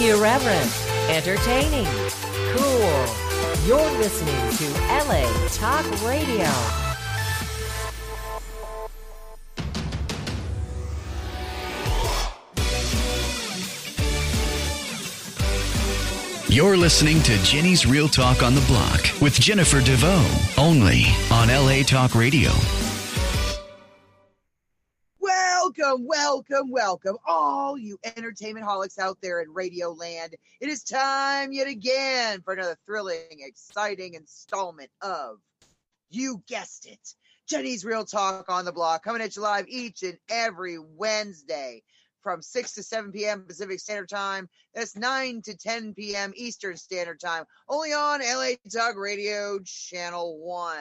Irreverent, entertaining, cool. You're listening to LA Talk Radio. You're listening to Jenny's Real Talk on the Block with Jennifer DeVoe, only on LA Talk Radio. Welcome, all you entertainment holics out there in Radio Land. It is time yet again for another thrilling, exciting installment of, you guessed it, Jenny's Real Talk on the Block, coming at you live each and every Wednesday from 6 to 7 p.m. Pacific Standard Time. That's 9 to 10 p.m. Eastern Standard Time, only on LA Talk Radio Channel 1.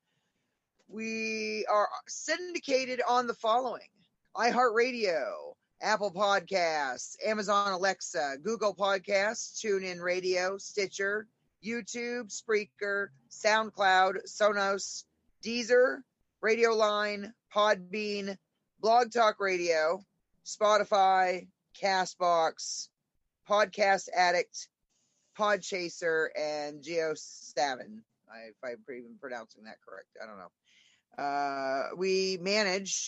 We are syndicated on the following: iHeartRadio, Apple Podcasts, Amazon Alexa, Google Podcasts, TuneIn Radio, Stitcher, YouTube, Spreaker, SoundCloud, Sonos, Deezer, Radio Line, Podbean, Blog Talk Radio, Spotify, Castbox, Podcast Addict, Podchaser, and GeoSavin. If I'm even pronouncing that correct, I don't know. We manage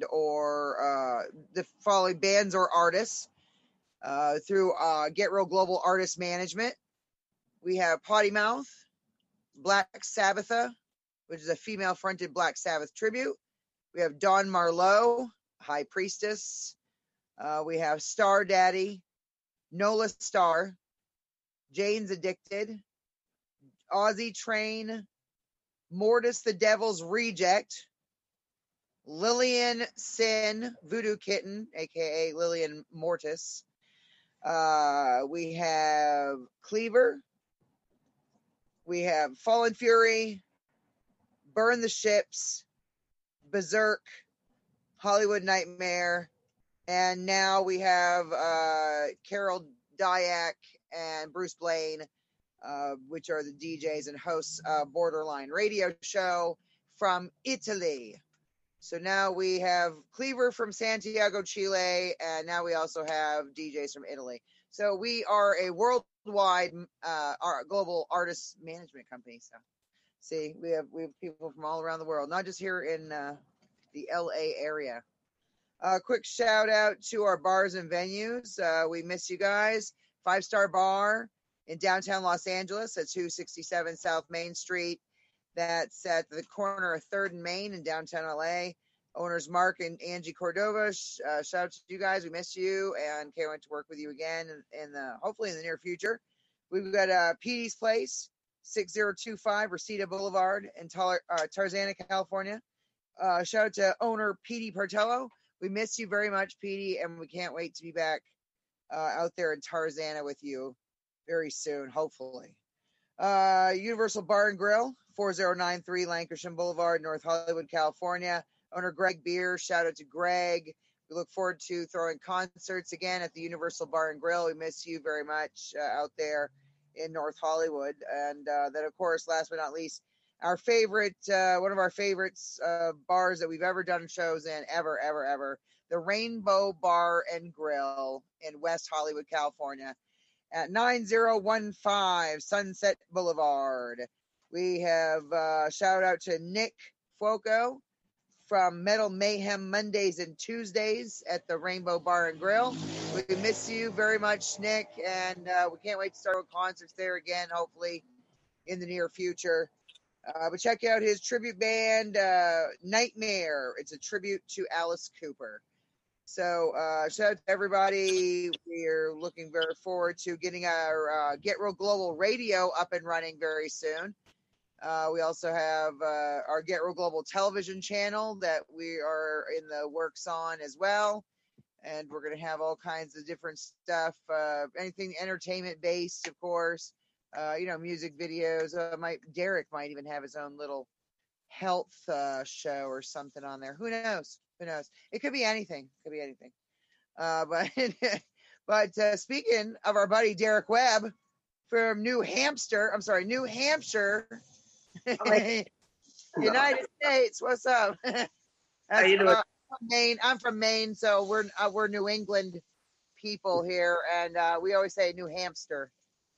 or the following bands or artists through Get Real Global Artist Management. We have Potty Mouth, Black Sabbatha, which is a female-fronted Black Sabbath tribute. We have Dawn Marlowe, High Priestess. We have Star Daddy, Nola Star, Jane's Addicted, Aussie Train, Mortis the Devil's Reject, Lillian Sin, Voodoo Kitten, aka Lillian Mortis. We have Cleaver. We have Fallen Fury, Burn the Ships, Berserk, Hollywood Nightmare, and now we have Carol Dyack and Bruce Blaine, which are the DJs and hosts of Borderline Radio Show from Italy. So now we have Cleaver from Santiago, Chile, and now we also have DJs from Italy. So we are a worldwide global artist management company. So see, we have people from all around the world, not just here in the LA area. Quick shout out to our bars and venues. We miss you guys. 5-Star Bar in downtown Los Angeles at 267 South Main Street. That's at the corner of 3rd and Main in downtown LA. Owners Mark and Angie Cordova. Shout out to you guys. We miss you and can't wait to work with you again in hopefully in the near future. We've got Petey's Place, 6025 Reseda Boulevard in Tarzana, California. Shout out to owner Petey Partello. We miss you very much, Petey, and we can't wait to be back out there in Tarzana with you very soon, hopefully. Universal Bar and Grill, 4093 Lancashire Boulevard, North Hollywood, California. Owner Greg Beer, shout out to Greg. We look forward to throwing concerts again at the Universal Bar and Grill. We miss you very much out there in North Hollywood. And then, of course, last but not least, our favorite, one of our favorites bars that we've ever done shows in, ever, the Rainbow Bar and Grill in West Hollywood, California, at 9015 Sunset Boulevard. We have shout out to Nick Fuoco from Metal Mayhem Mondays and Tuesdays at the Rainbow Bar and Grill. We miss you very much, Nick, and we can't wait to start with concerts there again, hopefully in the near future. But check out his tribute band, Nightmare. It's a tribute to Alice Cooper. So shout out to everybody. We're looking very forward to getting our Get Real Global Radio up and running very soon. We also have our Get Real Global television channel that we are in the works on as well. And we're going to have all kinds of different stuff, anything entertainment based, of course. Music videos. Derek might even have his own little health show or something on there. Who knows? It could be anything. But speaking of our buddy Derek Webb from New Hampshire, United States. What's up? How you doing? Maine. I'm from Maine, so we're New England people here, and we always say New Hampster.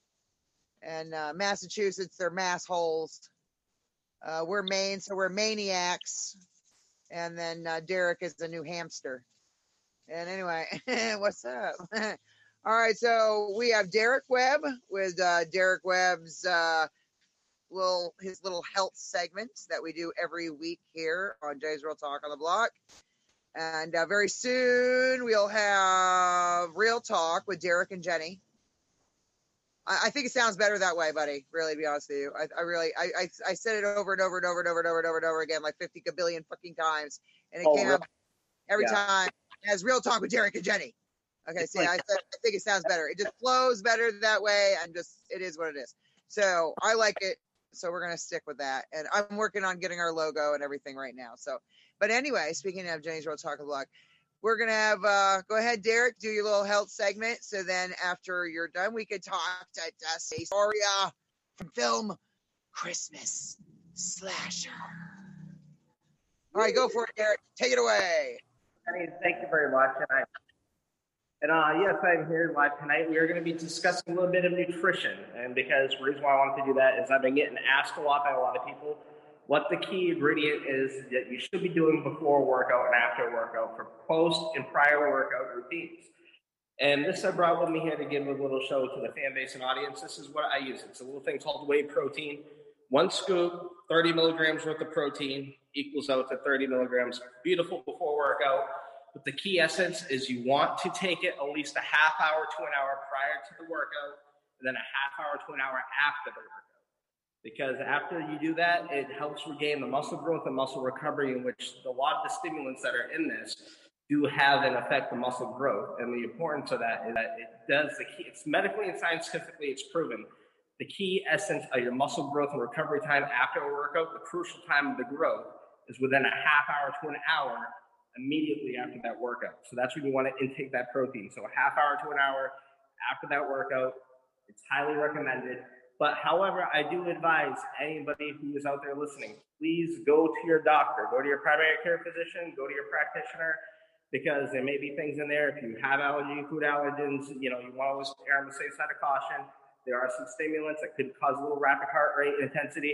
And Massachusetts, they're mass holes. We're Maine, so we're maniacs. And then Derek is the New Hamster. And anyway, what's up? All right, so we have Derek Webb with Derek Webb's his little health segments that we do every week here on Jay's Real Talk on the Block. And very soon we'll have Real Talk with Derek and Jenny. I think it sounds better that way, buddy. Really, to be honest with you, I said it over and over and over and over and over and over and over again, like 50 billion fucking times, and it came out every time as Real Talk with Derek and Jenny. Okay, see, I think it sounds better. It just flows better that way, and it is what it is. So I like it. So we're gonna stick with that, and I'm working on getting our logo and everything right now. So, but anyway, speaking of Jenny's Real Talk Block, we're gonna have go ahead, Derek, do your little health segment. So then after you're done, we could talk to Dusty Soria from film Christmas Slasher. All right, go for it, Derek. Take it away. Thank you very much. Yes, I'm here live tonight. We are going to be discussing a little bit of nutrition. And because the reason why I wanted to do that is I've been getting asked a lot by a lot of people what the key ingredient is that you should be doing before workout and after workout for post and prior workout routines. And this I brought with me here to give a little show to the fan base and audience. This is what I use. It's a little thing called whey protein. 1 scoop, 30 milligrams worth of protein equals out to 30 milligrams. Beautiful before workout. But the key essence is you want to take it at least a half hour to an hour prior to the workout, and then a half hour to an hour after the workout. Because after you do that, it helps regain the muscle growth and muscle recovery, in which a lot of the stimulants that are in this do have an effect on muscle growth. And the importance of that is that it does the key. It's medically and scientifically, it's proven. The key essence of your muscle growth and recovery time after a workout, the crucial time of the growth, is within a half hour to an hour immediately after that workout. So that's when you want to intake that protein. So a half hour to an hour after that workout, it's highly recommended. But however, I do advise anybody who is out there listening, please go to your doctor, go to your primary care physician, go to your practitioner, because there may be things in there. If you have allergy, food allergens, you want to always err on the safe side of caution. There are some stimulants that could cause a little rapid heart rate and intensity.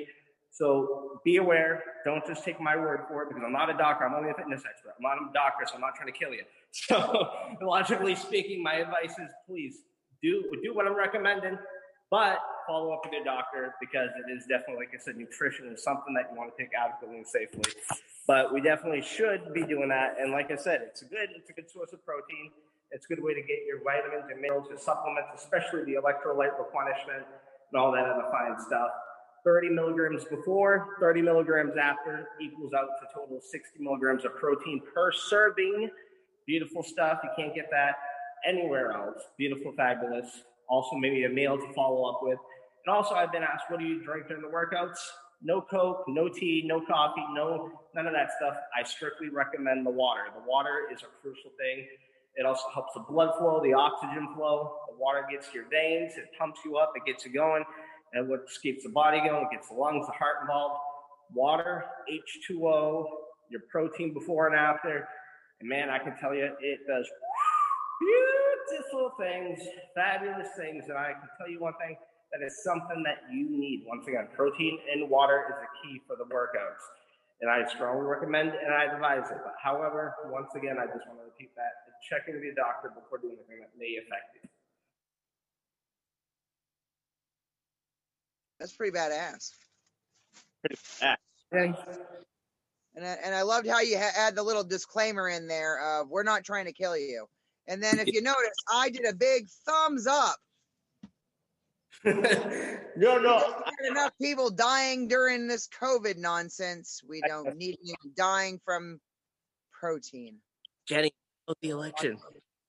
So be aware. Don't just take my word for it, because I'm not a doctor. I'm only a fitness expert. I'm not a doctor, so I'm not trying to kill you. So logically speaking, my advice is please do what I'm recommending, but follow up with your doctor, because it is definitely, like I said, nutrition is something that you want to take adequately and safely. But we definitely should be doing that. And like I said, it's a good source of protein. It's a good way to get your vitamins and minerals, your supplements, especially the electrolyte replenishment and all that other fine stuff. 30 milligrams before, 30 milligrams after equals out to a total of 60 milligrams of protein per serving. Beautiful stuff. You can't get that anywhere else. Beautiful, fabulous. Also, maybe a meal to follow up with. And also, I've been asked, what do you drink during the workouts? No Coke, no tea, no coffee, none of that stuff. I strictly recommend the water. The water is a crucial thing. It also helps the blood flow, the oxygen flow. The water gets to your veins. It pumps you up. It gets you going. And what keeps the body going, it gets the lungs, the heart involved. Water, H2O, your protein before and after. And man, I can tell you, it does beautiful things, fabulous things. And I can tell you one thing, that is something that you need. Once again, protein and water is the key for the workouts. And I strongly recommend and I advise it. But however, once again, I just want to repeat that. Check in with your doctor before doing anything that may affect you. That's pretty badass. Pretty badass. And I loved how you had the little disclaimer in there of we're not trying to kill you. And then if you notice, I did a big thumbs up. No. Enough people dying during this COVID nonsense. We don't need you dying from protein. Jenny, the election.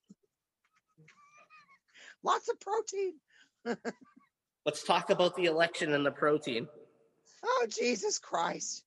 Lots of protein. Let's talk about the election and the protein. Oh, Jesus Christ.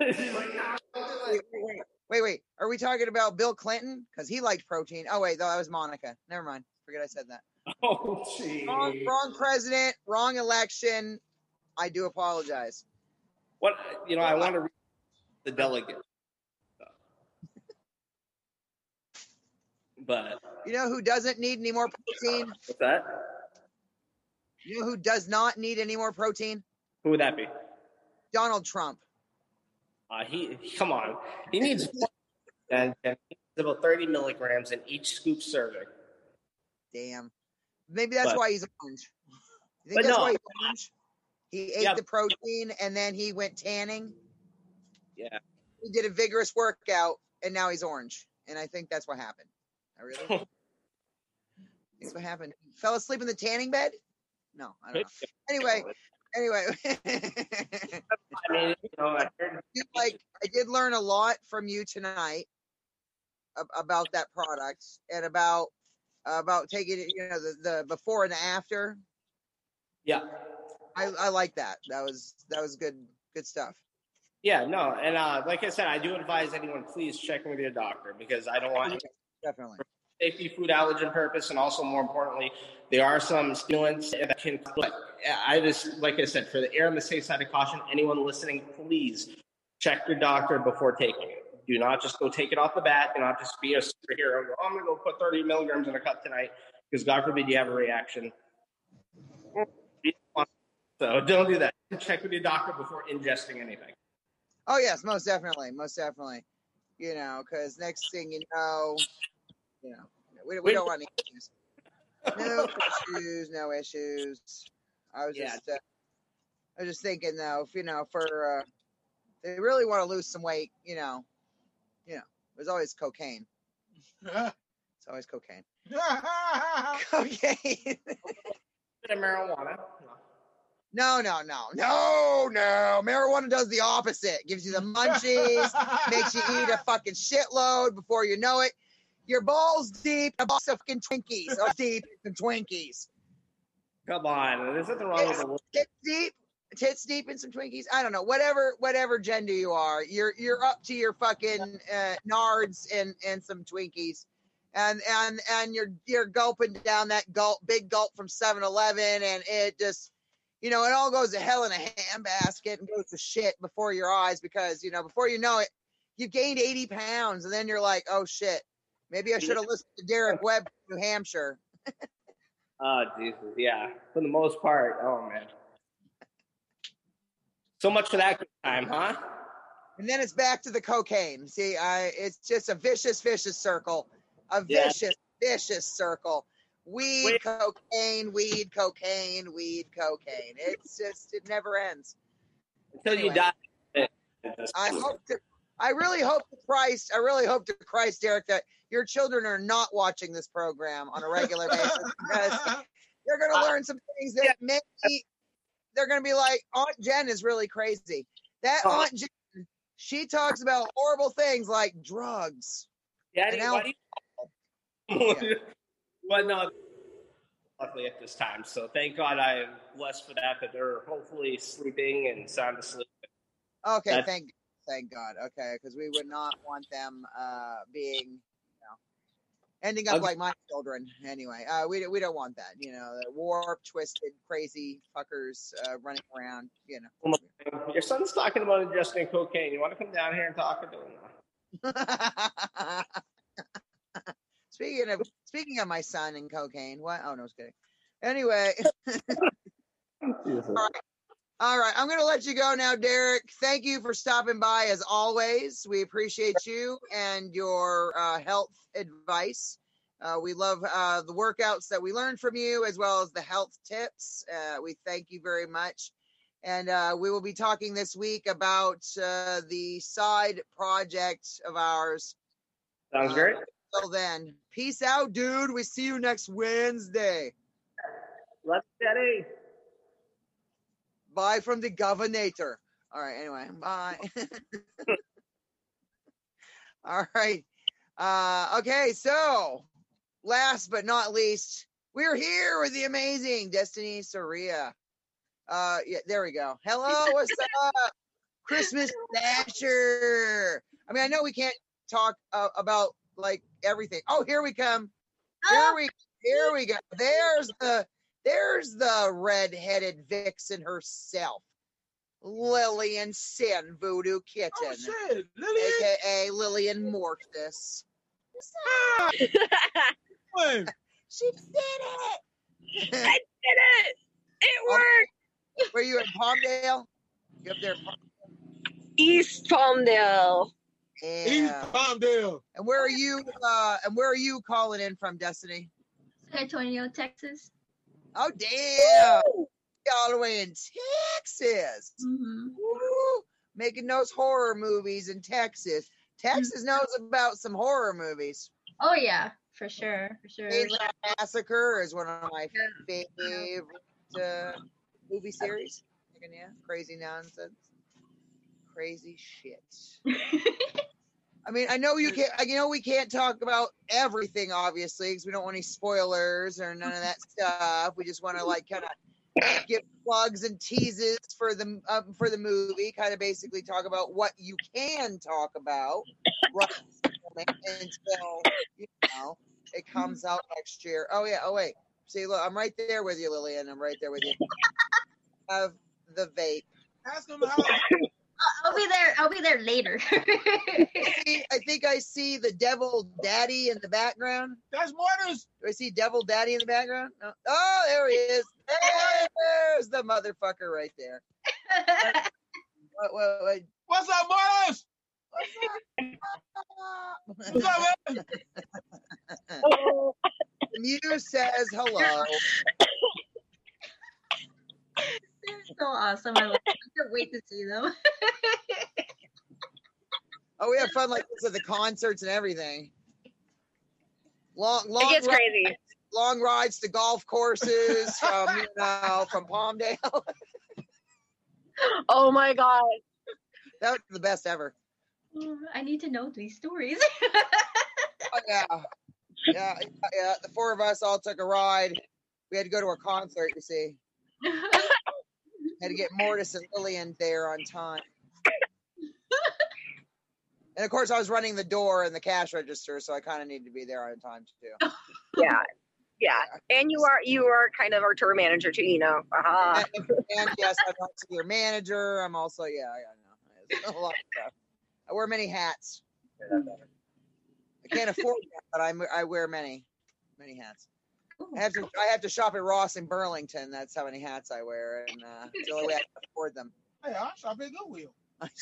Wait. Are we talking about Bill Clinton? Because he liked protein. Oh, wait, that was Monica. Never mind. Forget I said that. Oh, gee. Wrong president, wrong election. I do apologize. What, I want to read the delegate. But you know who doesn't need any more protein? what's that? You know who does not need any more protein? Who would that be? Donald Trump. Come on. He needs and he needs about 30 milligrams in each scoop serving. Damn. Maybe that's why he's orange. You think But that's no. why he's orange? He ate the protein and then he went tanning. Yeah. He did a vigorous workout and now he's orange. And I think that's what happened. I really think that's what happened. Fell asleep in the tanning bed? No, I don't know. Anyway. I mean, I did learn a lot from you tonight about that product and about taking it, the before and after. Yeah. I like that. That was good stuff. Yeah, no, and like I said, I do advise anyone, please check with your doctor because I don't want definitely safety, food allergen purpose, and also more importantly, there are some stimulants that can. I just, like I said, for the air on the safe side of caution, anyone listening, please check your doctor before taking it. Do not just go take it off the bat. Do not just be a superhero and go, I'm going to go put 30 milligrams in a cup tonight because God forbid you have a reaction. So don't do that. Check with your doctor before ingesting anything. Oh, yes, most definitely. Because next thing you know, we don't want any issues. No issues. I was just thinking though, if they really want to lose some weight, there's always cocaine. It's always cocaine. Cocaine. Bit of marijuana. No. Marijuana does the opposite. Gives you the munchies, makes you eat a fucking shitload before you know it. Your balls deep, a box of fucking Twinkies. Or deep in Twinkies. Come on. There's nothing wrong with the Tits deep in some Twinkies. I don't know. Whatever gender you are, you're up to your fucking nards and some Twinkies. And you're gulping down that big gulp from 7-Eleven, and it just, it all goes to hell in a handbasket and goes to shit before your eyes because, before you know it, you've gained 80 pounds, and then you're like, oh shit, maybe I should have listened to Derek Webb from New Hampshire. Oh, Jesus, yeah. For the most part, oh man. So much for that good time, huh? And then it's back to the cocaine. See, it's just a vicious circle. Vicious circle. Weed, cocaine. It's just, it never ends. Until you die. I really hope to Christ, Derek, that your children are not watching this program on a regular basis because they're going to learn some things that maybe they're going to be like, Aunt Jen is really crazy. That Aunt Jen, she talks about horrible things like drugs. But no, luckily at this time. So thank God I am blessed for that they're hopefully sleeping and sound asleep. Okay, thank God. Okay, because we would not want them being, ending up like my children. Anyway, we don't want that. The warped, twisted, crazy fuckers running around. Your son's talking about ingesting cocaine. You want to come down here and talk to him? Speaking of my son and cocaine, what? Oh no, I was kidding. Anyway, all right. I'm going to let you go now, Derek. Thank you for stopping by as always. We appreciate you and your health advice. We love the workouts that we learned from you as well as the health tips. We thank you very much. And we will be talking this week about the side project of ours. Sounds great. Until then, peace out, dude. We see you next Wednesday. Let's get it. Bye from the governator. All right, anyway, bye. All right. Okay, so last but not least, we're here with the amazing Destiny Soria. Yeah, there we go. Hello, what's up? Christmas Dasher. I mean, I know we can't talk about like everything. Oh, here we come. Here we go. There's the red-headed vixen herself, Lillian Sin Voodoo Kitten, Oh shit, Lillian. aka Lillian Mortis. She did it. I did it. It worked. Were you in Palmdale? You up there? East Palmdale. Yeah. East Palmdale. And where are you? And where are you calling in from, Destiny? San Antonio, Texas. Oh damn! All the way in Texas. Mm-hmm. Woo! Making those horror movies in Texas. Texas knows about some horror movies. Oh yeah, for sure, for sure. Chainsaw Massacre is one of my favorite movie series. Yeah, crazy nonsense, crazy shit. I mean, I know you can't. You know, we can't talk about everything, obviously, because we don't want any spoilers or none of that stuff. We just want to like kind of give plugs and teases for the movie. Kind of basically talk about what you can talk about right until it comes out next year. Oh yeah. Oh wait. See, look, I'm right there with you, Lillian. I'm right there with you. Have the vape. Ask them how. I'll be there later. I think I see the Devil Daddy in the background. That's Mortis. Do I see Devil Daddy in the background? No. Oh, there he is. There's the motherfucker right there. What? What's up, Mortis? What's up, man? The Muse says hello. They're so awesome. I can't wait to see them. Oh, we have fun like this at the concerts and everything. Long It gets crazy. Long rides to golf courses from from Palmdale. Oh my God. That was the best ever. I need to know these stories. Oh, yeah. The four of us all took a ride. We had to go to a concert, you see. Had to get Mortis and Lillian there on time. And of course, I was running the door and the cash register, so I kind of needed to be there on time too. Yeah. And you are kind of our tour manager too, you know. Uh-huh. And yes, I'm also your manager. I'm also I know. It's a lot of stuff. I wear many hats. I can't afford that, but I wear many hats. I have to shop at Ross in Burlington. That's how many hats I wear, and it's the only way I can afford them. Hey, I'll shop at Goodwill.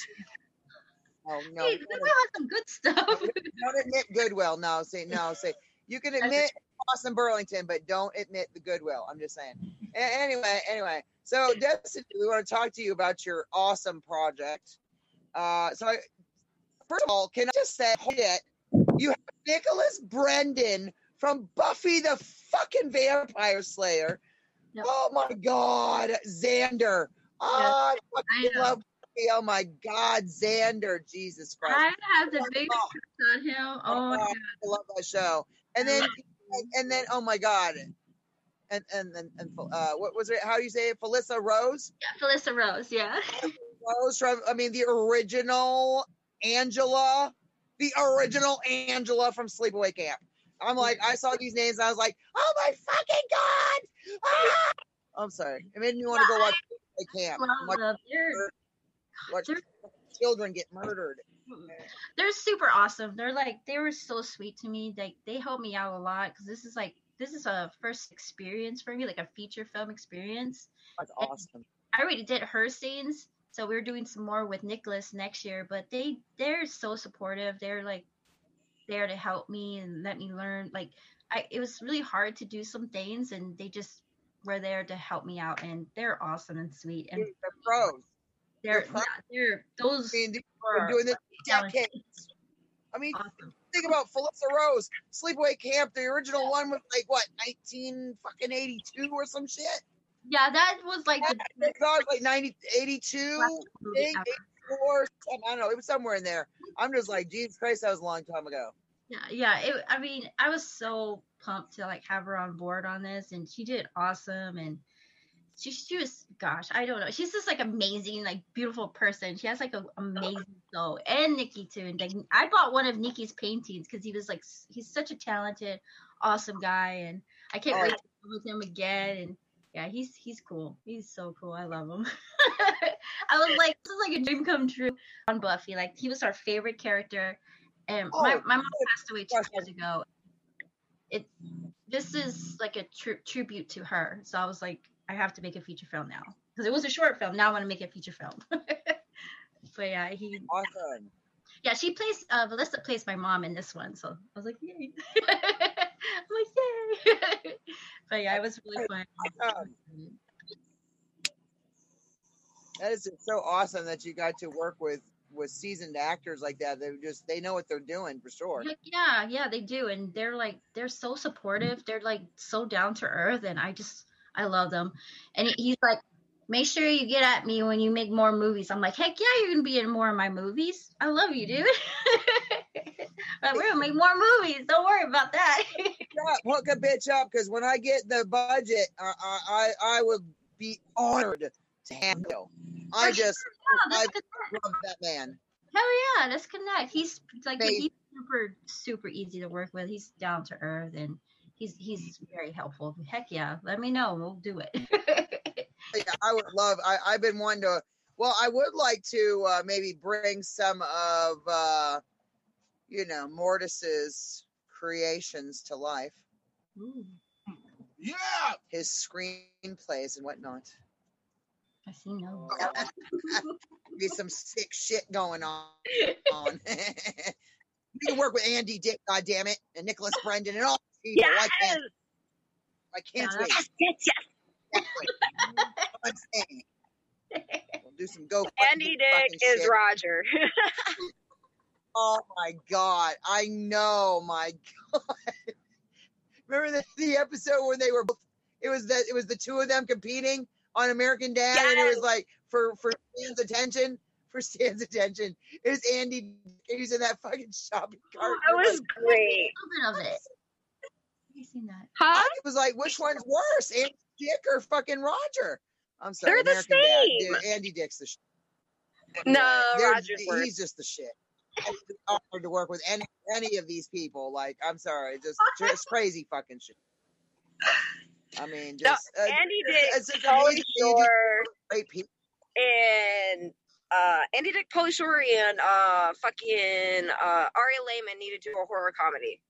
Oh no! Hey, Goodwill has some good stuff. Don't admit Goodwill. No, say you can admit Ross in Burlington, but don't admit the Goodwill. I'm just saying. Anyway. So Destiny, we want to talk to you about your awesome project. First of all, can I just say that you have Nicholas Brendan from Buffy the fucking Vampire Slayer. Yep. Oh my God, Xander. Oh, I fucking love Buffy. Oh my God, Xander. Jesus Christ. I have the biggest crush on him. Oh my God. I love that show. And then, oh my God. And what was it? How do you say it? Felissa Rose? Yeah, Felissa Rose, yeah. Rose from, the original Angela. The original Angela from Sleepaway Camp. I'm like, I saw these names and I was like, oh my fucking God! Ah! I'm sorry. It made me want to go watch Sleepaway Camp. Watch children get murdered. They're super awesome. They were so sweet to me. They helped me out a lot because this is a first experience for me, like a feature film experience. That's awesome. I already did her scenes, so we're doing some more with Nicholas next year. But they're so supportive. They're like there to help me and let me learn. Like it was really hard to do some things, and they just were there to help me out. And they're awesome and sweet. And they're pros. They're those. They've been doing this decades. Awesome. Think about Felissa Rose, Sleepaway Camp. The original one was like what, 1982 or some shit. Yeah, that was like the was like 82, 84. I don't know. It was somewhere in there. I'm just like, Jesus Christ, that was a long time ago. Yeah. I was so pumped to like have her on board on this, and she did awesome. And she was, gosh, I don't know. She's just like amazing, like beautiful person. She has like an amazing soul, and Nikki too. And like, I bought one of Nikki's paintings because he's such a talented, awesome guy, and I can't wait to work with him again. And yeah, he's cool. He's so cool. I love him. I was like, this is like a dream come true on Buffy. Like he was our favorite character, And Oh, my mom good passed away 2 years ago. This is like a tribute to her. So I was like, I have to make a feature film now because it was a short film. Now I want to make a feature film. But yeah, awesome. Yeah, she plays. Melissa plays my mom in this one. So I was like, yay! I'm like, yay! But yeah, it was really fun. That is just so awesome that you got to work with seasoned actors like that. They know what they're doing for sure. Yeah, they do, and they're so supportive. They're like so down to earth, and I love them. And he's like, make sure you get at me when you make more movies. I'm like, heck yeah, you're gonna be in more of my movies. I love you, dude. But we're gonna make more movies. Don't worry about that. Yeah, hook a bitch up because when I get the budget, I would be honored to handle. I love that man. Hell yeah, let's connect. He's like he's super easy to work with. He's down to earth and he's very helpful. Heck yeah, let me know. We'll do it. Yeah, I would love. I've been wanting to. Well, I would like to maybe bring some of Mortis's creations to life. Ooh. Yeah. His screenplays and whatnot. I see no. Be some sick shit going on. We can work with Andy Dick, goddammit, and Nicholas Brendan and all these people. Yes! I can't wait. Yes. I'm saying. We'll do some go. Andy Dick is shit. Roger. Oh my God. I know, my God. Remember the episode when they were both, it was the two of them competing on American Dad, yes. And it was like for Stan's attention. It was Andy. He was in that fucking shopping cart. That was great. A little bit of it. You seen that? Huh? It was like, which one's worse, Andy Dick or fucking Roger? I'm sorry, They're the American same. Dad. Dude, Andy Dick's the shit. No, Roger's worse. He's just the shit. It's hard to work with any of these people. Like, I'm sorry, just crazy fucking shit. I mean, just Andy Dick, Pauly Shore, great people, and Andy Dick, Pauly Shore, and fucking Ari Lehman need to do a horror comedy.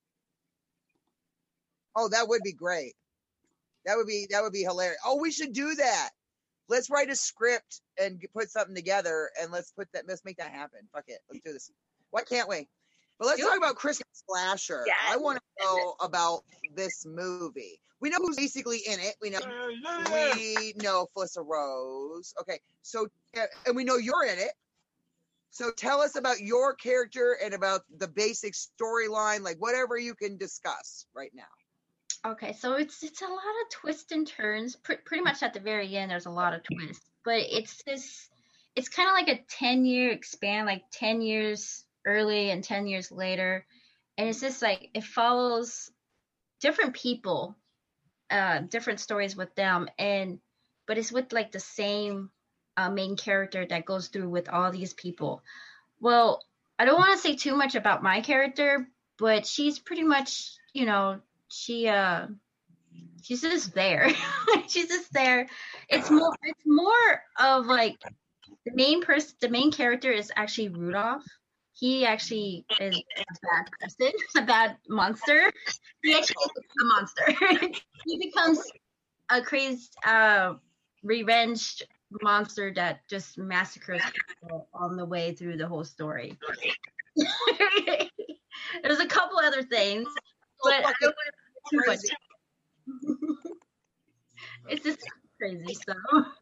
Oh, that would be great. That would be hilarious. Oh, we should do that. Let's write a script and put something together, and let's make that happen. Fuck it, let's do this. Why can't we? But let's talk about Christmas Slasher. Yes. I want to know about this movie. We know who's basically in it. We know Felissa Rose. Okay, so and we know you're in it. So tell us about your character and about the basic storyline, like whatever you can discuss right now. Okay, so it's a lot of twists and turns. Pretty much at the very end, there's a lot of twists. But it's kind of like a 10-year span, like 10 years early and 10 years later. And it's just like it follows different people, different stories with them. But it's with like the same main character that goes through with all these people. Well, I don't want to say too much about my character, but she's pretty much, she's just there. She's just there. It's more of like the main character is actually Rudolph. He actually is a bad person, a bad monster. He actually is a monster. He becomes a crazy revenge monster that just massacres people on the way through the whole story. There's a couple other things, but I don't want to too much. It's just crazy stuff.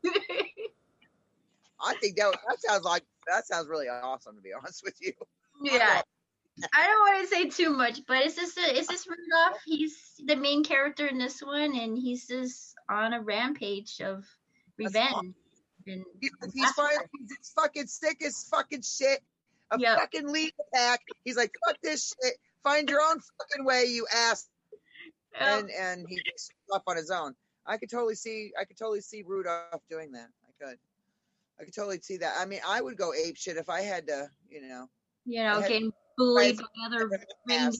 I think that sounds really awesome, to be honest with you. Yeah. I don't want to say too much, but it's just Rudolph. He's the main character in this one, and he's just on a rampage of revenge. Awesome. He's fucking sick as fucking shit. Fucking lead attack. He's like, fuck this shit. Find your own fucking way, you ass. And he gets up on his own. I could totally see Rudolph doing that. I could totally see that. I mean, I would go ape shit if I had to, getting bullied by other rangers.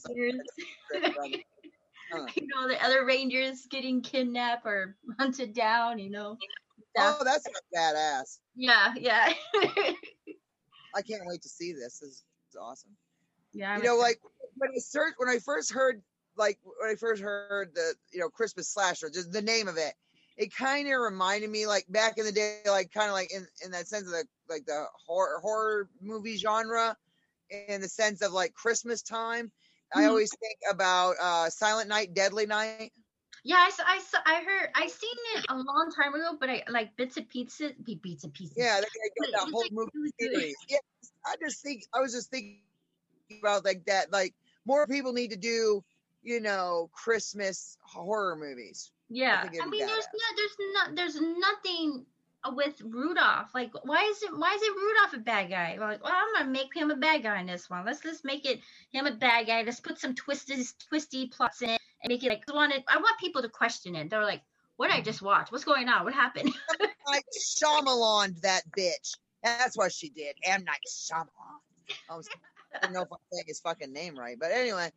The other rangers getting kidnapped or hunted down, Oh, that's badass. Yeah. I can't wait to see this. This is awesome. Yeah. You know, like when I first heard the Christmas slasher, just the name of it, it kind of reminded me like back in the day, like kind of like in that sense of the horror movie genre, in the sense of like Christmas time. I always think about Silent Night, Deadly Night. Yeah, I seen it a long time ago, but I like bits and pieces. Yeah, they got that whole movie series. Yeah, I was just thinking about like that. Like more people need to do, Christmas horror movies. Yeah, I mean, there's nothing with Rudolph. Like, why is it Rudolph a bad guy? We're like, well, I'm gonna make him a bad guy in this one. Let's make it him a bad guy. Let's put some twisty plots in it and make it like I want people to question it. They're like, what did I just watch? What's going on? What happened? I Shyamalan that bitch. That's what she did. M. Night Shyamalan. I don't know if I'm saying his fucking name right, but anyway.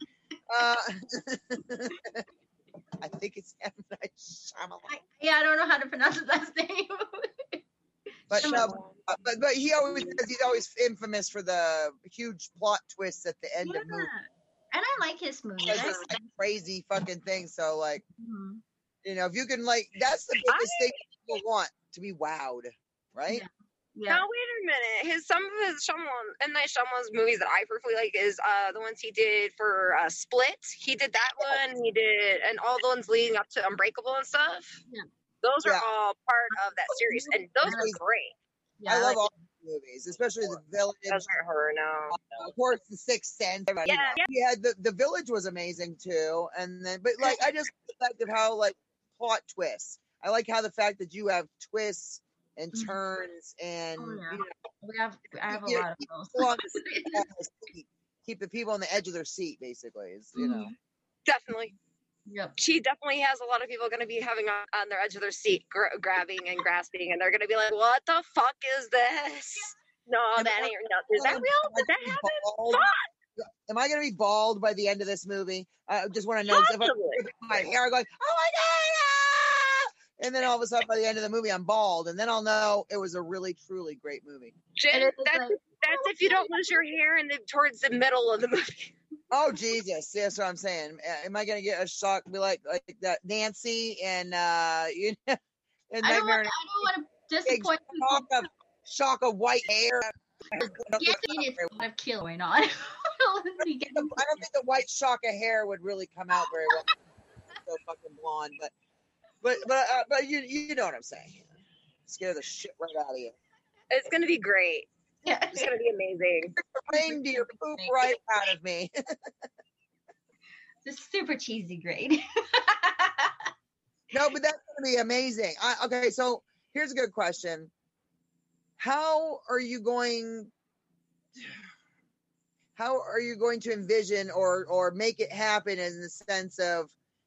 I think it's M. Night Shyamalan. Yeah, I don't know how to pronounce his last name. But he's always infamous for the huge plot twists at the end of movies. And I like his movies. Like crazy fucking things. So like, if you can that's the biggest thing people want, to be wowed, right? Yeah. Now wait a minute. Some of his M. Night Shyamalan's movies that I personally like is the ones he did for Split. He did that one. And all the ones leading up to Unbreakable and stuff. Yeah. Those are all part of that series, and those are great. Yeah, I love all the movies, especially The Village. That's not horror now. Of course, The Sixth Sense. Yeah. The Village was amazing too, and then I just liked how plot twists. I like how the fact that you have twists and turns and I have a lot of those. Keep the people on the edge of their seat, basically. Definitely. Yep. She definitely has a lot of people going to be having on their edge of their seat, grabbing and grasping, and they're going to be like, "What the fuck is this? No, that ain't. No, is that real? Did that happen? Fuck! Am I going to be bald by the end of this movie? I just want to know if my hair going, oh my god! Ah! And then all of a sudden, by the end of the movie, I'm bald, and then I'll know it was a really, truly great movie. Jen, that's if you don't lose your hair towards the middle of the movie. Oh Jesus! That's what I'm saying. Am I gonna get a shock? Be like that Nancy and and I don't want to disappoint people. Shock of white hair. I think it's a lot of killing going on. I don't think the white shock of hair would really come out very well. So fucking blonde, but you know what I'm saying. Scare the shit right out of you. It's gonna be great. Yeah. It's gonna be amazing. Reindeer poop right out of me. It's super cheesy great. No, but that's gonna be amazing. Okay, so here's a good question. How are you going to envision or make it happen in the sense of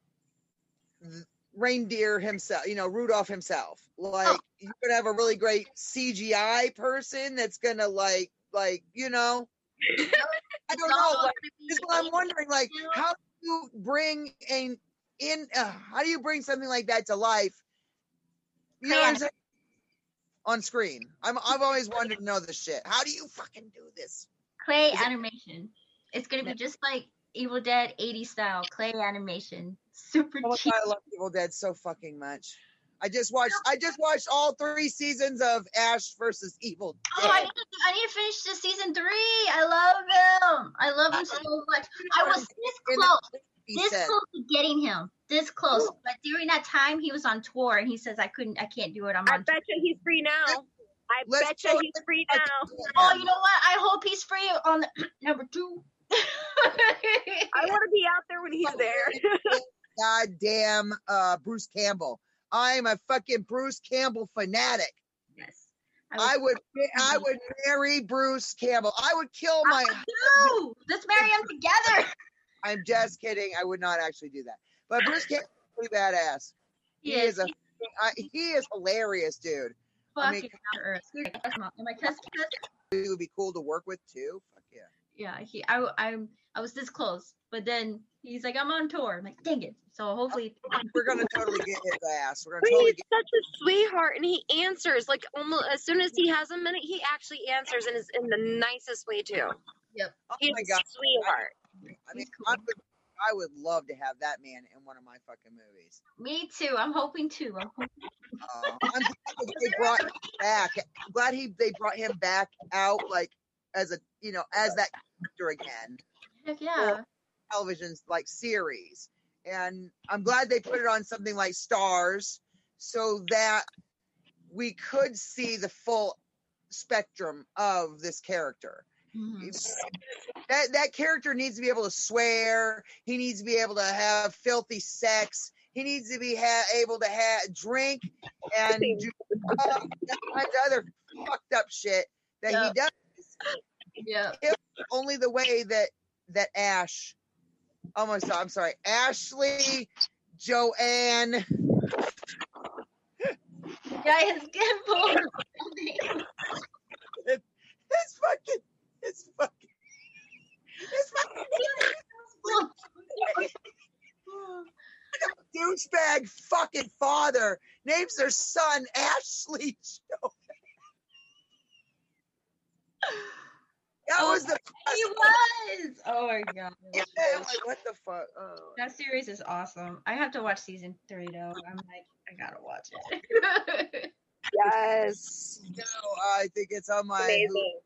reindeer himself, Rudolph himself? Like, you're gonna have a really great CGI person that's gonna I don't know. This is what I'm wondering. How do you bring how do you bring something like that to life? You know what I'm saying? On screen. I've always wanted to know this shit. How do you fucking do this? Clay animation. It's gonna be just like Evil Dead 80s style clay animation. Super cheap. I love Evil Dead so fucking much. I just watched all 3 seasons of Ash versus Evil Dead. I need to finish the season 3. I love him so much. I was this close to getting him. This close. But during that time he was on tour and he says I can't do it. I bet you he's free now. I bet you he's free now. Oh, you know what? I hope he's free on the number 2. I want to be out there when he's there. Goddamn Bruce Campbell. I'm a fucking Bruce Campbell fanatic. Yes. I would marry Bruce Campbell. I would kill my husband. Let's marry them together. I'm just kidding. I would not actually do that. But Bruce Campbell's pretty badass. He is hilarious, dude. Fucking He would be cool to work with too. Fuck yeah. Yeah, I was this close, but then he's like, I'm on tour. I'm like, dang it. So hopefully we're gonna totally get his ass. He's such a sweetheart, and he answers like almost as soon as he has a minute. He actually answers and is in the nicest way too. Yep. Oh He's my a god! sweetheart. I mean, He's cool. I would love to have that man in one of my fucking movies. Me too. I'm hoping too. I'm hoping. I'm glad that they brought him back. I'm glad they brought him back out like as a as that character again. Heck yeah. Television's like series, and I'm glad they put it on something like Stars so that we could see the full spectrum of this character. Mhm. That character needs to be able to swear. He needs to be able to have filthy sex. He needs to be able to drink and do all kinds of other fucked up shit that he Yep. does. Yeah. Only the way that Ash, I'm sorry, Ashley Joanne. Yeah, his good boy. It's fucking douchebag fucking father names their son Ashley Joanne. That was the He was. Oh my god. I'm like, what the fuck? Oh. That series is awesome. I have to watch season 3 though. I'm like, I gotta watch it. Yes. No, I think it's on my. Amazing.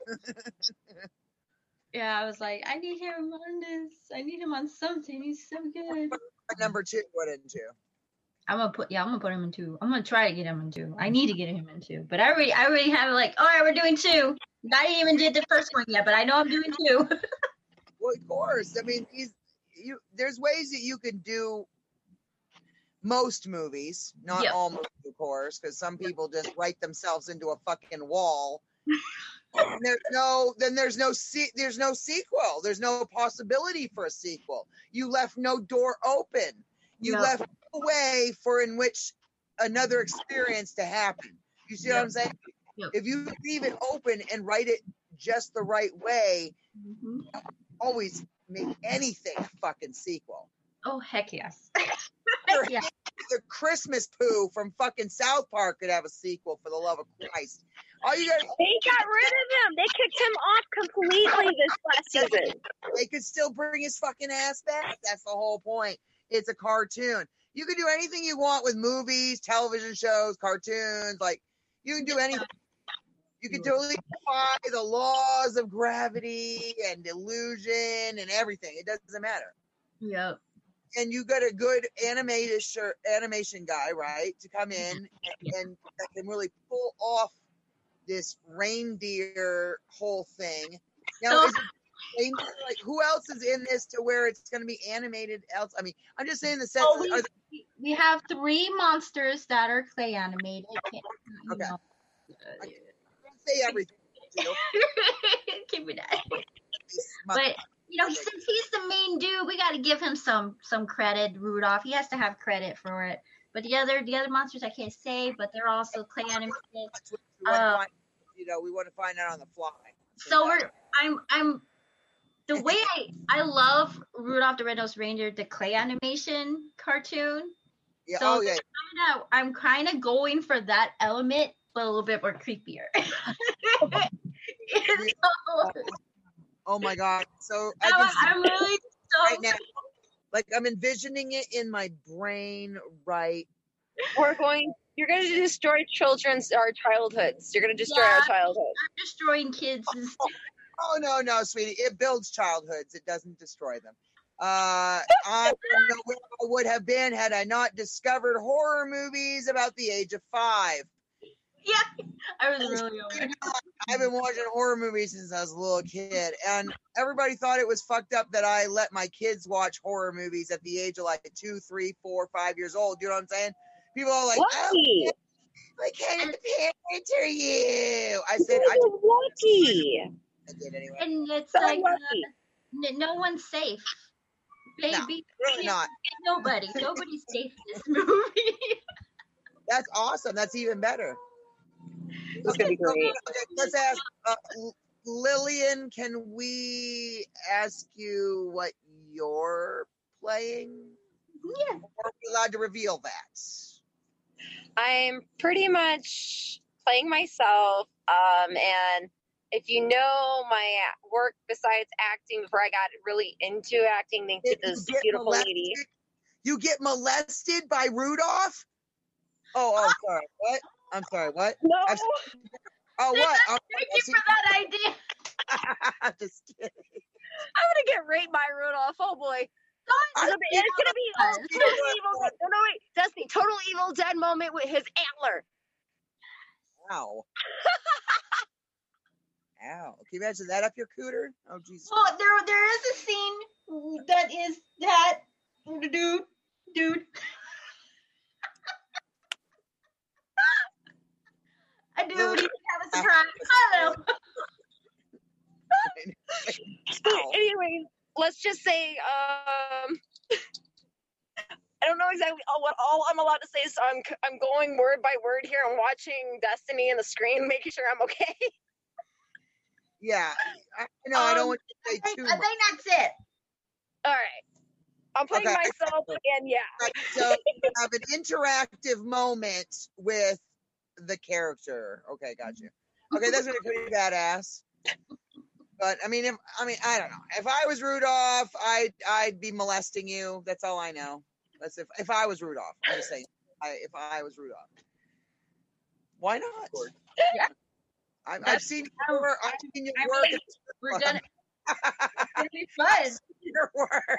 Yeah, I was like, I need him on this. I need him on something. He's so good. Number 2 went into. I'm gonna put him in 2. I'm gonna try to get him in 2. I need to get him in 2. But I already have like, all right, we're doing 2. Not even did the first one yet, but I know I'm doing 2. Well, of course. I mean, there's ways that you can do most movies, not Yep. all movies, of course, because some people just write themselves into a fucking wall. And there's no sequel. There's no possibility for a sequel. You left no door open. You Yep. left no way for in which another experience to happen. You see what Yep. I'm saying? Yep. If you leave it open and write it just the right way, Mhm. always make anything a fucking sequel. Oh heck yes. Sure. Yeah. The Christmas Pooh from fucking South Park could have a sequel, for the love of Christ. All you got, They got rid of him. They kicked him off completely this last season. they could still bring his fucking ass back. That's the whole point. It's a cartoon. You can do anything you want with movies, television shows, cartoons. Like, you can do anything. You can totally defy the laws of gravity and illusion and everything. It doesn't matter. Yep. And you got a good animation guy, right, to come in and that can really pull off this reindeer whole thing. Now, is it reindeer, like, who else is in this to where it's going to be animated else? I mean, I'm just saying the sense. Oh, we have 3 monsters that are clay animated. Okay. Say everything. You know? Keep it that. But since he's the main dude, we got to give him some credit. Rudolph, he has to have credit for it. But the other monsters I can't say, but they're also clay animated. We want to find out on the fly. So I'm the way I love Rudolph the Red-Nosed Reindeer, the clay animation cartoon. Yeah. So Oh yeah. I'm kind of going for that element, but a little bit more creepier. Oh my god. So I'm really so right now, like, I'm envisioning it in my brain right. You're going to destroy our childhoods. You're going to destroy our childhood. I'm destroying kids. Oh no, sweetie. It builds childhoods. It doesn't destroy them. I don't know where I would have been had I not discovered horror movies about the age of 5. Yeah, I was really over. I've been watching horror movies since I was a little kid, and everybody thought it was fucked up that I let my kids watch horror movies at the age of like 2, 3, 4, 5 years old. You know what I'm saying? People are like, Lucky. "What kind of parent are you?" I said, Lucky. I did anyway. And it's So like lucky. no one's safe. Baby, Really not. Nobody's safe in this movie. That's awesome. That's even better. It's going to be great. Let's ask Lillian. Can we ask you what you're playing? Yeah. Or are we allowed to reveal that? I'm pretty much playing myself, and if you know my work besides acting, before I got really into acting, thanks to this beautiful lady. You get molested by Rudolph? Oh, sorry. What? I'm sorry. What? No. Oh, what? Thank you for that idea. I'm just kidding. I'm gonna get raped by Rudolph. Oh boy. It's gonna be total evil. No, wait, Destiny, total Evil Dead moment with his antler. Ow. Ow. Can you imagine that up your cooter? Oh, Jesus. Well, there is a scene that is that dude. A dude, he can have a surprise. I don't know. Anyway, let's just say, I don't know exactly what all I'm allowed to say, so I'm going word by word here. I'm watching Destiny in the screen, making sure I'm okay. Yeah. I don't want to say too much. I think that's it. All right. I'm playing myself, and yeah. So you have an interactive moment with the character. Okay, got you. Okay, that's gonna be pretty badass. But I don't know. If I was Rudolph, I'd be molesting you. That's all I know. That's if I was Rudolph. I'm just saying. If I was Rudolph, why not? Yeah. I've seen your work. I've seen your work. We're gonna. It's gonna be fun. Your work.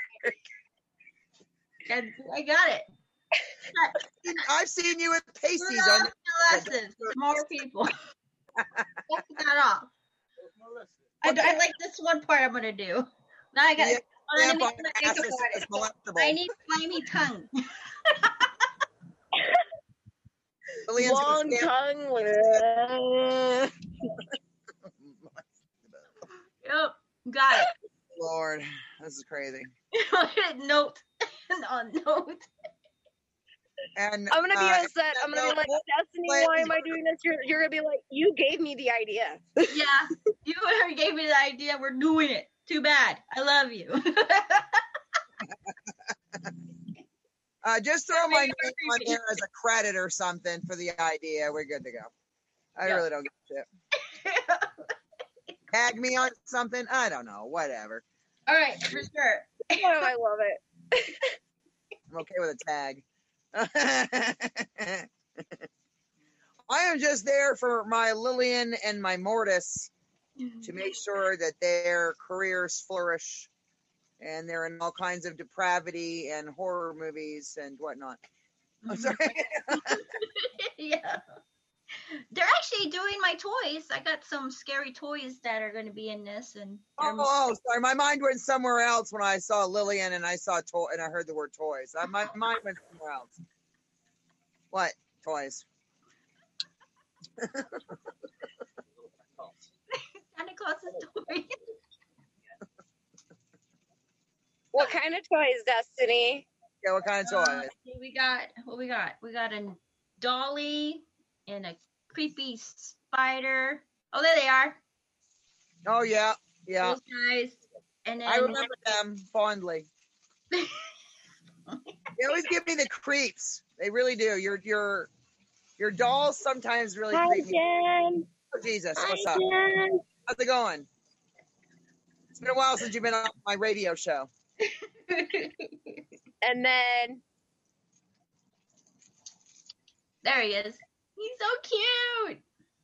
I got it. I've seen you at Pacey's on on lessons to more people. Check that off. I like this one part I'm gonna do. Now I got. I need slimy tongue. Long tongue. Yep, got it. Lord, this is crazy. Note. Note. And I'm gonna be upset. I'm gonna be like, Destiny, why am I doing this? You're gonna be like, you gave me the idea. Yeah, you gave me the idea. We're doing it. Too bad. I love you. Just throw my name on there as a credit or something for the idea. We're good to go. I really don't give a shit. Tag me on something. I don't know. Whatever. All right, for sure. Oh, I love it. I'm okay with a tag. I am just there for my Lillian and my Mortis to make sure that their careers flourish and they're in all kinds of depravity and horror movies and whatnot. I'm sorry. Yeah. They're actually doing my toys. I got some scary toys that are going to be in this. And sorry. My mind went somewhere else when I saw Lillian and I saw and I heard the word toys. My mind went somewhere else. What? Toys. Santa Claus's toys. What kind of toys, Destiny? Yeah, what kind of toys? We got a dolly and a creepy spider. Oh, there they are. Oh yeah. Those guys. And then I remember them fondly. They always give me the creeps. They really do. Your dolls sometimes really creep me. Oh, Jesus, what's up? How's it going? It's been a while since you've been on my radio show. And then there he is. He's so cute.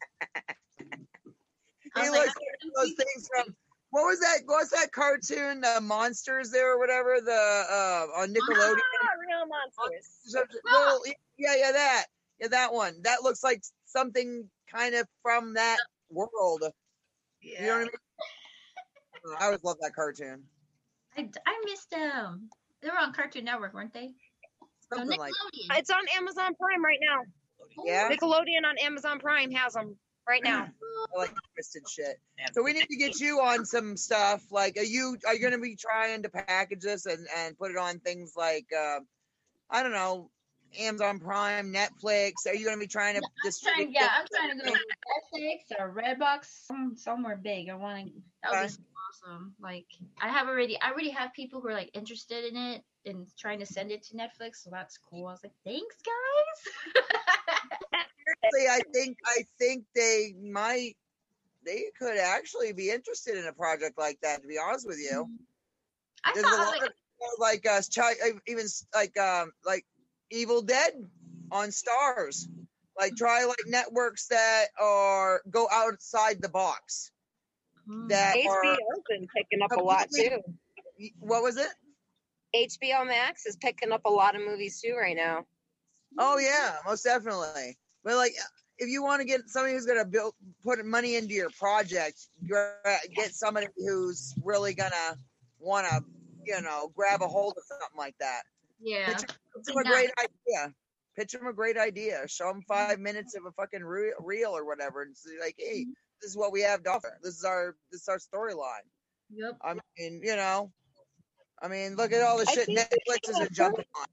He looks like those things from what's that cartoon, Monsters there or whatever, on Nickelodeon. Real Monsters. That one. That looks like something kind of from that world. Yeah. You know what I mean? I always loved that cartoon. I missed them. They were on Cartoon Network, weren't they? Something like that. It's on Amazon Prime right now. Yeah. Nickelodeon on Amazon Prime has them right now. I like twisted shit. So we need to get you on some stuff. Like, are you going to be trying to package this and put it on things like, I don't know, Amazon Prime, Netflix? Are you going to be trying to distribute? I'm trying to go to Netflix or Redbox, somewhere big. That would be awesome. Like, I already have people who are like interested in it and trying to send it to Netflix, so that's cool. I was like, thanks, guys. I think they might they could actually be interested in a project like that. To be honest with you, I there's a saw lot of like even like Evil Dead on Stars. Like try like networks that go outside the box. That HBO's been picking up a lot too. What was it? HBO Max is picking up a lot of movies too right now. Oh yeah, most definitely. But like, if you want to get somebody who's gonna put money into your project, get somebody who's really gonna want to, grab a hold of something like that. Yeah. Pitch them a great idea. Pitch them a great idea. Show them 5 minutes of a fucking reel or whatever, and say like, hey, this is what we have to offer. This is our storyline. Yep. I mean, look at all the shit Netflix is jumping on.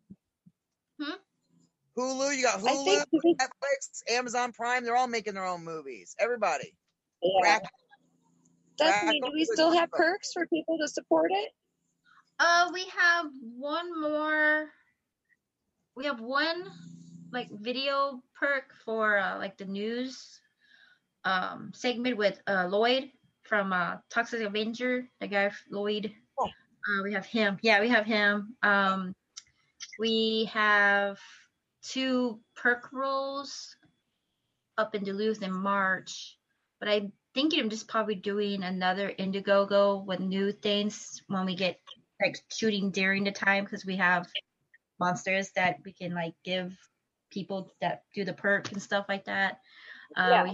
Hulu, you got Hulu, Netflix, Amazon Prime. They're all making their own movies. Everybody. Yeah. Stephanie, do we still have perks for people to support it? We have one more. We have one like video perk for like the news segment with Lloyd from Toxic Avenger. The guy Lloyd. We have him. Yeah, we have him. We have 2 perk rolls up in Duluth in March, but I'm thinking I'm just probably doing another Indiegogo with new things when we get like shooting during the time, because we have monsters that we can like give people that do the perk and stuff like that. Can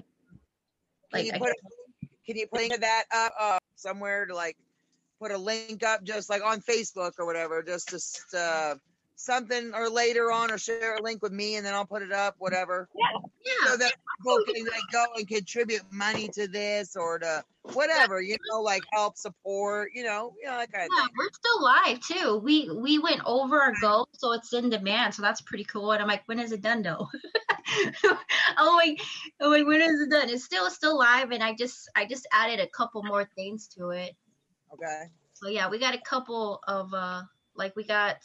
you put that up somewhere to like put a link up just like on Facebook or whatever, just something, or later on, or share a link with me and then I'll put it up, whatever. Yeah. So that people can like go and contribute money to this or to whatever, like help support, that kind of thing. We're still live too. We went over our goal, so it's in demand. So that's pretty cool. And I'm like, when is it done though? I'm like, when is it done? It's still live, and I just added a couple more things to it. Okay. So yeah, we got a couple of we got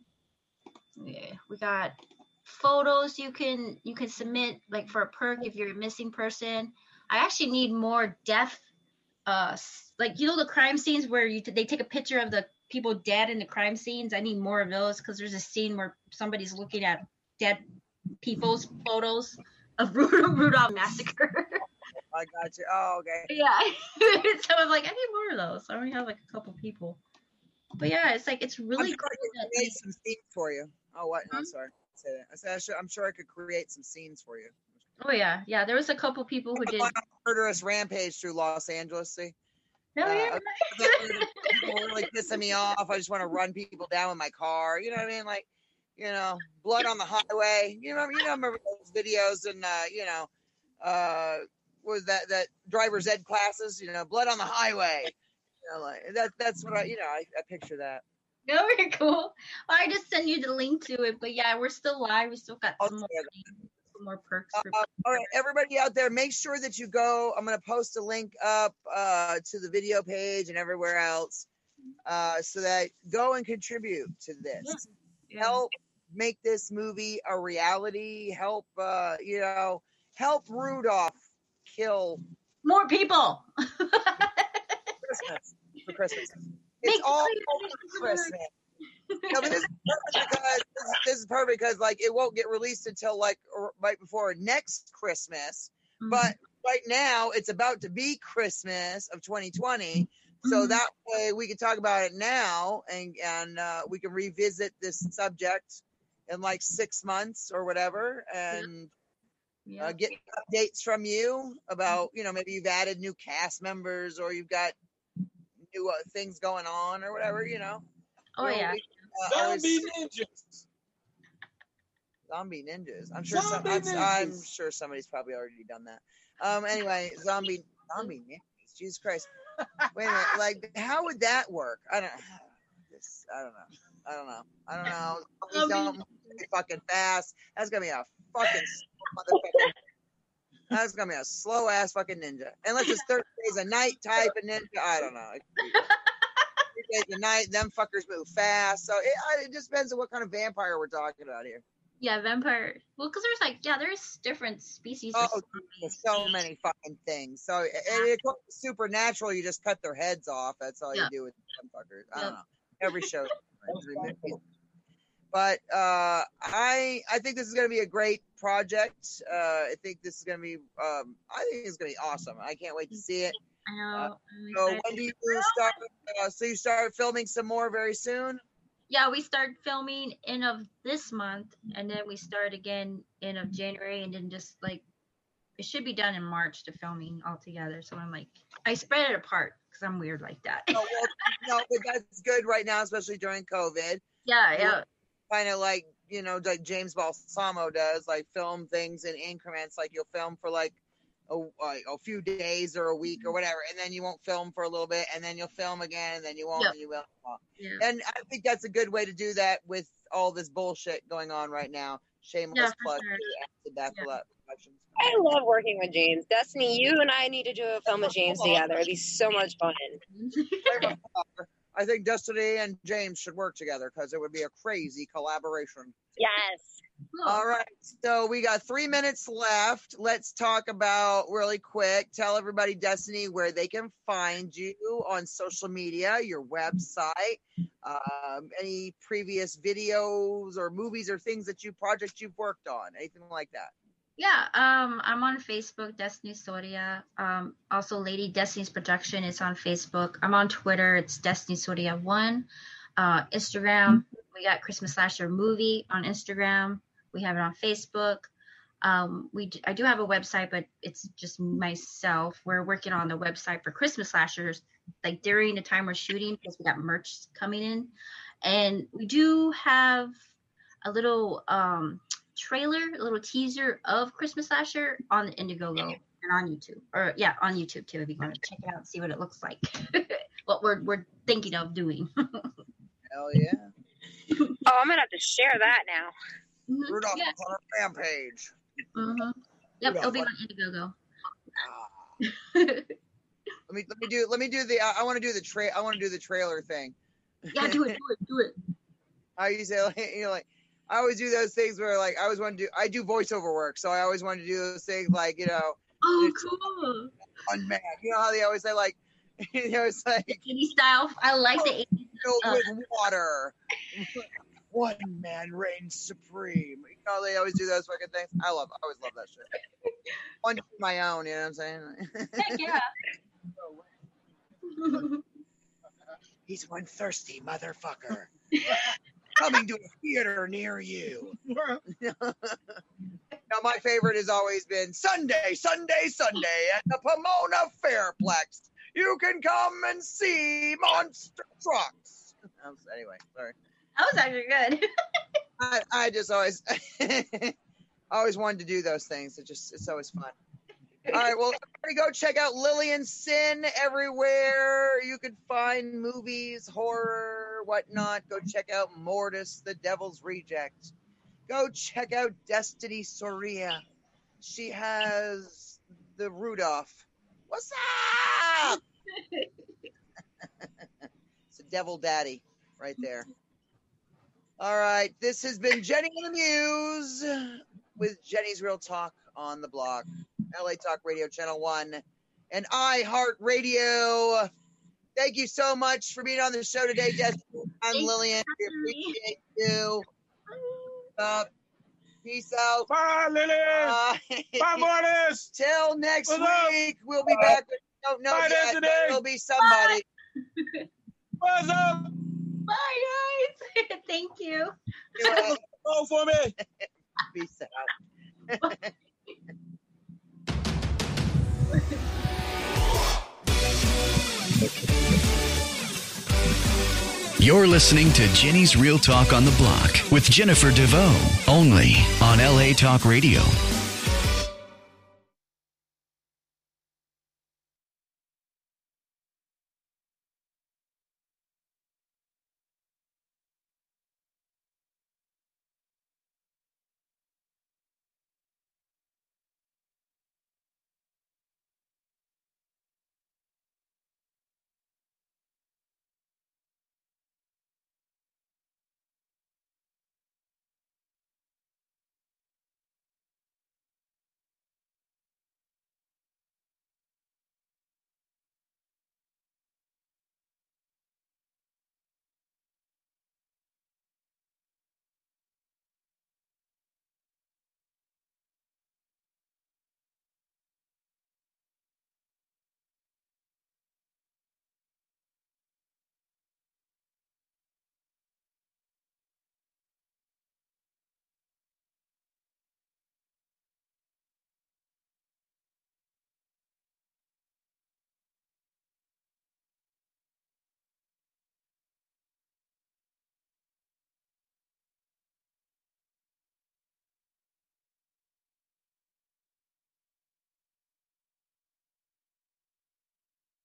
photos you can submit like for a perk if you're a missing person. I actually need more death the crime scenes where they take a picture of the people dead in the crime scenes. I need more of those, because there's a scene where somebody's looking at dead people's photos of Rudolph Massacre. I got you. Oh, okay. Yeah. So I was like, I need more of those. I only have like a couple people. But yeah, it's like, it's really cool. I could create some scenes for you. Oh, what? No, sorry. Say that. I'm sure I could create some scenes for you. Oh yeah. There was a couple people who did a murderous rampage through Los Angeles. See? No, yeah. People really pissing me off. I just want to run people down with my car. You know what I mean? Like, blood on the highway. You remember those videos and was that driver's ed classes? Blood on the highway. That's what I picture that. Very cool. Well, I just sent you the link to it, but yeah, we're still live. We still got some more perks. All right, everybody out there, make sure that you go. I'm going to post a link up to the video page and everywhere else, so that go and contribute to this. Yeah. Help make this movie a reality. Help, help Rudolph kill more people. For Christmas. It's all for Christmas. This is perfect because like it won't get released until like right before next Christmas. Mm-hmm. But right now it's about to be Christmas of 2020. So that way we can talk about it now and we can revisit this subject in like 6 months or whatever and get updates from you about, maybe you've added new cast members or you've got new things going on or whatever, Oh, yeah. Zombie ninjas. I'm sure somebody's probably already done that. Anyway, zombie ninjas. Jesus Christ. Wait a minute. Like, how would that work? I don't know. Zombies don't move fucking fast. That's gonna be a fucking motherfucker. That's gonna be a slow ass fucking ninja. Unless it's 30 days a night type of ninja. I don't know. 3 days a night, them fuckers move fast. So it just depends on what kind of vampire we're talking about here. Yeah, vampire. Well, because there's different species. Oh, there's so many fucking things. So it supernatural, you just cut their heads off. That's all you do with them fuckers. I don't know. Every show. But I think this is going to be a great project. I think this is going to be awesome. I can't wait to see it. I know. So when do you start? So you start filming some more very soon? Yeah, we start filming end of this month, and then we start again end of January, and then just like it should be done in March, the filming altogether. So I'm like, I spread it apart because I'm weird like that. No, but that's good right now, especially during COVID. Yeah. Kind of like, like James Balsamo does, like film things in increments. Like you'll film for like a few days or a week or whatever, and then you won't film for a little bit, and then you'll film again, and then you won't, and you will. Yeah. And I think that's a good way to do that with all this bullshit going on right now. Shameless plug. Sure. I love working with James. Destiny, you and I need to do a film with James together. It'd be so much fun. I think Destiny and James should work together because it would be a crazy collaboration. Yes. All right. So we got 3 minutes left. Let's talk about really quick. Tell everybody, Destiny, where they can find you on social media, your website, any previous videos or movies or projects you've worked on, anything like that. Yeah, I'm on Facebook, Destiny Soria. Also, Lady Destiny's Production is on Facebook. I'm on Twitter. It's Destiny Soria 1. Instagram, we got Christmas Slasher Movie on Instagram. We have it on Facebook. I do have a website, but it's just myself. We're working on the website for Christmas Slashers, like during the time we're shooting, because we got merch coming in. And we do have a little trailer, a little teaser of Christmas Slasher on the Indiegogo and on YouTube, on YouTube too. If you want to check it out and see what it looks like, what we're thinking of doing. Hell yeah! Oh, I'm gonna have to share that now. Rudolph on our Rampage. Mm-hmm. Yep, it'll be on Indiegogo. Let me do the. I want to do the trailer thing. Yeah, do it. How you say I always do those things where like I do voiceover work, so I always want to do those things like Oh, cool. Unmanned. You know how they always say like it's like 80s style. I like the 80s filled with water. One man reigns supreme. You know they always do those fucking things. I always love that shit. One of my own, you know what I'm saying? Heck yeah. He's one thirsty motherfucker. Coming to a theater near you. Now, my favorite has always been Sunday at the Pomona Fairplex. You can come and see monster trucks. Anyway, sorry. That was actually good. I just always wanted to do those things. It's always fun. All right, well, everybody go check out Lillian Sin everywhere. You can find movies, horror, whatnot. Go check out Mortis, the Devil's Reject. Go check out Destiny Soria. She has the Rudolph. What's up? It's a devil daddy right there. All right, this has been Jenny and the Muse with Jenny's Real Talk on the blog. LA Talk Radio Channel 1 and iHeartRadio. Thank you so much for being on the show today, Destiny. I'm Lillian. We appreciate you. Peace out. Bye, Lillian. Bye, Mortis. Till next week. We'll be back. Don't know Bye, yet, but it'll be somebody. What's up? Bye, guys. Thank you. Go for me. Peace out. You're listening to Jenny's Real Talk on the Block with Jennifer DeVoe, only on LA Talk Radio.